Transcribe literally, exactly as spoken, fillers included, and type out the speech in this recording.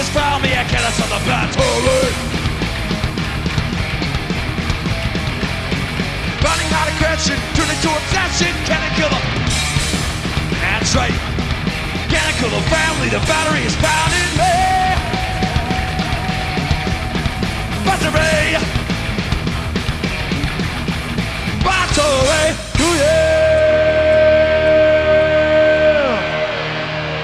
has found me, I cannot stop the battery. Burning out aggression, turning to obsession. Can I kill them? That's right. Can I kill the family? The battery is pounding.